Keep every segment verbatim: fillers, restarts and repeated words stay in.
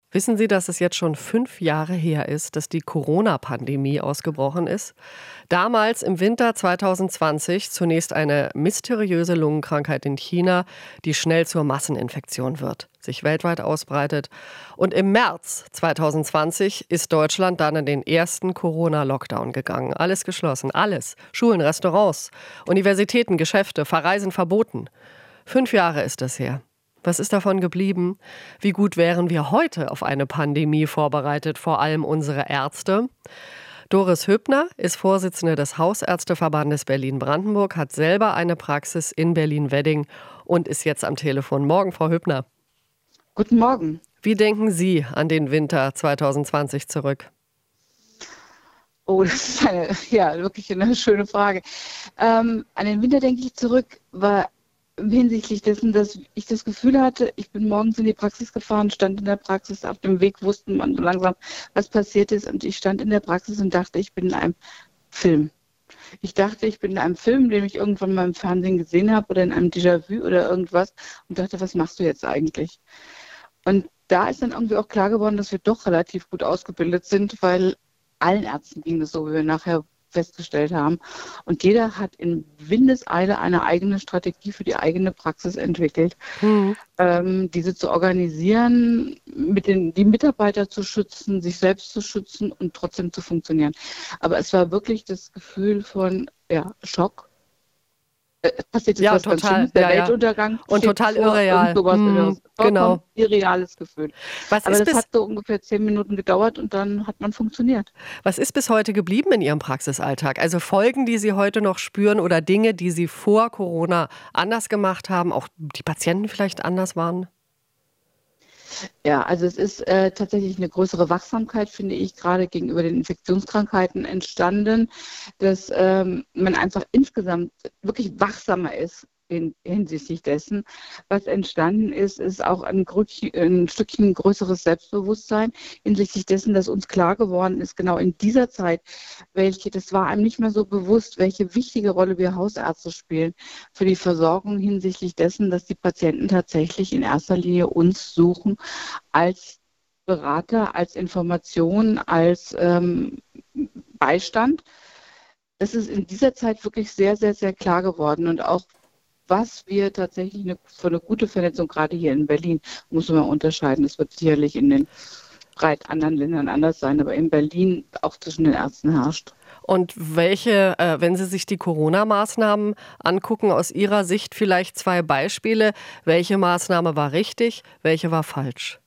Wissen Sie, dass es jetzt schon fünf Jahre her ist, dass die Corona-Pandemie ausgebrochen ist? Damals im Winter zwanzig zwanzig zunächst eine mysteriöse Lungenkrankheit in China, die schnell zur Masseninfektion wird, sich weltweit ausbreitet. Und im März zwanzig zwanzig ist Deutschland dann in den ersten Corona-Lockdown gegangen. Alles geschlossen, alles. Schulen, Restaurants, Universitäten, Geschäfte, Verreisen verboten. Fünf Jahre ist das her. Was ist davon geblieben? Wie gut wären wir heute auf eine Pandemie vorbereitet, vor allem unsere Ärzte? Doris Hübner ist Vorsitzende des Hausärzteverbandes Berlin-Brandenburg, hat selber eine Praxis in Berlin-Wedding und ist jetzt am Telefon. Morgen, Frau Hübner. Guten Morgen. Wie denken Sie an den Winter zwanzig zwanzig zurück? Oh, das ist eine, ja, wirklich eine schöne Frage. Ähm, an den Winter denke ich zurück, war hinsichtlich dessen, dass ich das Gefühl hatte, ich bin morgens in die Praxis gefahren, stand in der Praxis, auf dem Weg wussten man so langsam, was passiert ist, und ich stand in der Praxis und dachte, ich bin in einem Film. Ich dachte, ich bin in einem Film, den ich irgendwann mal im Fernsehen gesehen habe oder in einem Déjà-vu oder irgendwas, und dachte, was machst du jetzt eigentlich? Und da ist dann irgendwie auch klar geworden, dass wir doch relativ gut ausgebildet sind, weil allen Ärzten ging es so, wie wir nachher festgestellt haben. Und jeder hat in Windeseile eine eigene Strategie für die eigene Praxis entwickelt, Hm. ähm, diese zu organisieren, mit den, die Mitarbeiter zu schützen, sich selbst zu schützen und trotzdem zu funktionieren. Aber es war wirklich das Gefühl von ja, Schock. Äh, Es passiert jetzt Ja, was ganz total. Schlimmes, der Ja, ja. Weltuntergang Und steht total bevor, irreal. irgend sowas Hm, Irres. Vollkommen genau. irreales Gefühl. Was Aber ist das bis, hat so ungefähr zehn Minuten gedauert und dann hat man funktioniert. was ist bis heute geblieben in Ihrem Praxisalltag? Also Folgen, die Sie heute noch spüren oder Dinge, die Sie vor Corona anders gemacht haben, auch die Patienten vielleicht anders waren? Ja, also es ist äh, tatsächlich eine größere Wachsamkeit, finde ich, gerade gegenüber den Infektionskrankheiten entstanden, dass ähm, man einfach insgesamt wirklich wachsamer ist in, hinsichtlich dessen. Was entstanden ist, ist auch ein, Grüch- ein Stückchen größeres Selbstbewusstsein hinsichtlich dessen, dass uns klar geworden ist, genau in dieser Zeit, welche, das war einem nicht mehr so bewusst, welche wichtige Rolle wir Hausärzte spielen für die Versorgung hinsichtlich dessen, dass die Patienten tatsächlich in erster Linie uns suchen als Berater, als Information, als ähm, Beistand. Das ist in dieser Zeit wirklich sehr, sehr, sehr klar geworden. Und auch was wir tatsächlich eine, für eine gute Vernetzung, gerade hier in Berlin, muss man unterscheiden. Das wird sicherlich in den breit anderen Ländern anders sein, aber in Berlin auch zwischen den Ärzten herrscht. Und welche, äh, wenn Sie sich die Corona-Maßnahmen angucken, aus Ihrer Sicht vielleicht zwei Beispiele, welche Maßnahme war richtig, welche war falsch?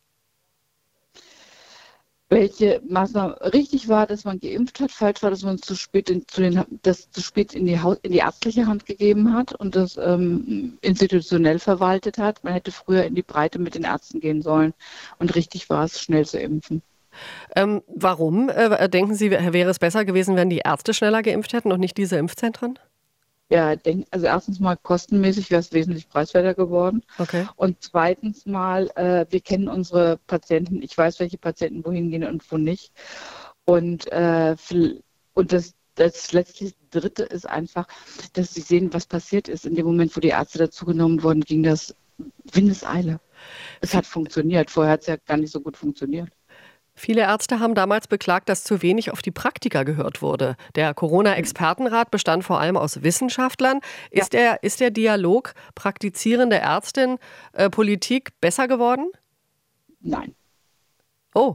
Welche Maßnahme richtig war, dass man geimpft hat, falsch war, dass man es zu spät in, zu den, das zu spät in die, Haus, in die ärztliche Hand gegeben hat und das ähm, institutionell verwaltet hat. Man hätte früher in die Breite mit den Ärzten gehen sollen. Und richtig war es, schnell zu impfen. Ähm, warum, äh, denken Sie, wäre es besser gewesen, wenn die Ärzte schneller geimpft hätten und nicht diese Impfzentren? Ja, denk, also erstens mal kostenmäßig wäre es wesentlich preiswerter geworden. Okay. Und zweitens mal, äh, wir kennen unsere Patienten. Ich weiß, welche Patienten wohin gehen und wo nicht. Und, äh, viel- und das, das letztlich Dritte ist einfach, dass sie sehen, was passiert ist. In dem Moment, wo die Ärzte dazugenommen wurden, ging das Windeseile. Es hat funktioniert. Vorher hat es ja gar nicht so gut funktioniert. Viele Ärzte haben damals beklagt, dass zu wenig auf die Praktiker gehört wurde. Der Corona-Expertenrat bestand vor allem aus Wissenschaftlern. Ja, Ist der, ist der Dialog praktizierende Ärztin, äh, Politik besser geworden? nein, Oh,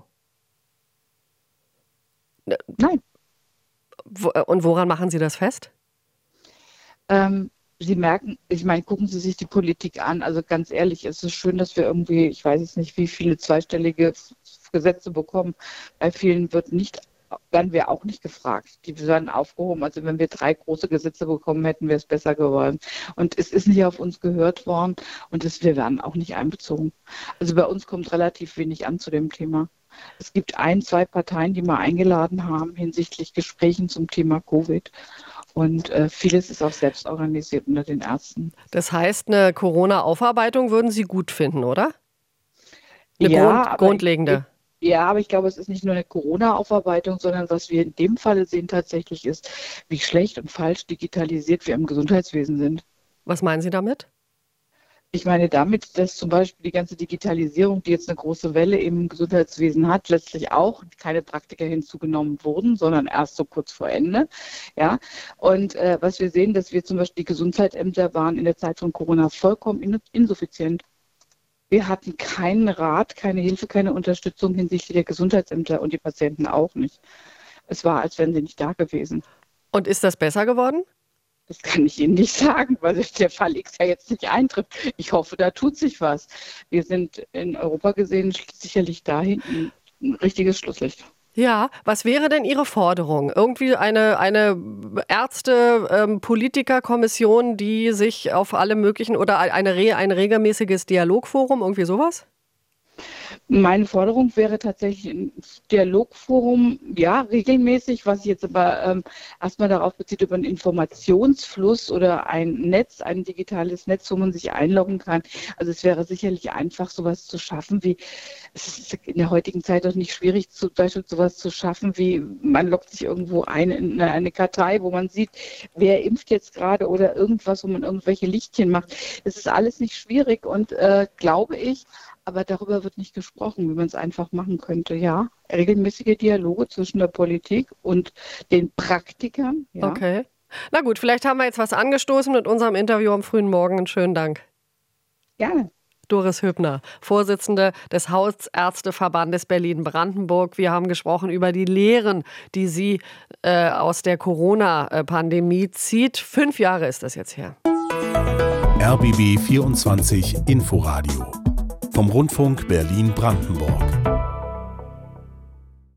ne, nein. wo, äh, und woran machen Sie das fest? Ähm, Sie merken, ich meine, gucken Sie sich die Politik an. Also ganz ehrlich, es ist schön, dass wir irgendwie, ich weiß jetzt nicht, wie viele zweistellige F- Gesetze bekommen. Bei vielen wird nicht, werden wir auch nicht gefragt. Die werden aufgehoben. Also wenn wir drei große Gesetze bekommen hätten, wäre es besser geworden. Und es ist nicht auf uns gehört worden und es, wir werden auch nicht einbezogen. Also bei uns kommt relativ wenig an zu dem Thema. Es gibt ein, zwei Parteien, die mal eingeladen haben hinsichtlich Gesprächen zum Thema Covid. Und äh, vieles ist auch selbst organisiert unter den Ärzten. Das heißt, eine Corona-Aufarbeitung würden Sie gut finden, oder? Eine Ja, Grund, aber ich, ich, grundlegende. ja, aber ich glaube, es ist nicht nur eine Corona-Aufarbeitung, sondern was wir in dem Falle sehen tatsächlich ist, wie schlecht und falsch digitalisiert wir im Gesundheitswesen sind. Was meinen Sie damit? Ich meine damit, dass zum Beispiel die ganze Digitalisierung, die jetzt eine große Welle im Gesundheitswesen hat, letztlich auch keine Praktiker hinzugenommen wurden, sondern erst so kurz vor Ende. Ja? Und äh, was wir sehen, dass wir zum Beispiel die Gesundheitsämter waren in der Zeit von Corona vollkommen in, insuffizient. Wir hatten keinen Rat, keine Hilfe, keine Unterstützung hinsichtlich der Gesundheitsämter und die Patienten auch nicht. Es war, als wären sie nicht da gewesen. Und ist das besser geworden? Das kann ich Ihnen nicht sagen, weil der Fall X ja jetzt nicht eintritt. Ich hoffe, da tut sich was. Wir sind in Europa gesehen sicherlich dahin ein richtiges Schlusslicht. Ja, was wäre denn Ihre Forderung? Irgendwie eine, eine Ärzte-Politiker-Kommission, die sich auf alle möglichen oder eine, ein regelmäßiges Dialogforum, irgendwie sowas? Meine Forderung wäre tatsächlich ein Dialogforum, ja, regelmäßig, was sich jetzt aber ähm, erstmal darauf bezieht, über einen Informationsfluss oder ein Netz, ein digitales Netz, wo man sich einloggen kann. Also es wäre sicherlich einfach, sowas zu schaffen, wie, es ist in der heutigen Zeit doch nicht schwierig, zum Beispiel sowas zu schaffen, wie man loggt sich irgendwo ein in eine Kartei, wo man sieht, wer impft jetzt gerade oder irgendwas, wo man irgendwelche Lichtchen macht. Das ist alles nicht schwierig und äh, glaube ich, aber darüber wird nicht gesprochen, wie man es einfach machen könnte. Ja, regelmäßige Dialoge zwischen der Politik und den Praktikern. Ja. Okay. Na gut, vielleicht haben wir jetzt was angestoßen mit unserem Interview am frühen Morgen. Einen schönen Dank. Gerne. Doris Hübner, Vorsitzende des Hausärzteverbandes Berlin-Brandenburg. Wir haben gesprochen über die Lehren, die sie äh, aus der Corona-Pandemie zieht. Fünf Jahre ist das jetzt her. R B B vierundzwanzig Inforadio vom Rundfunk Berlin-Brandenburg.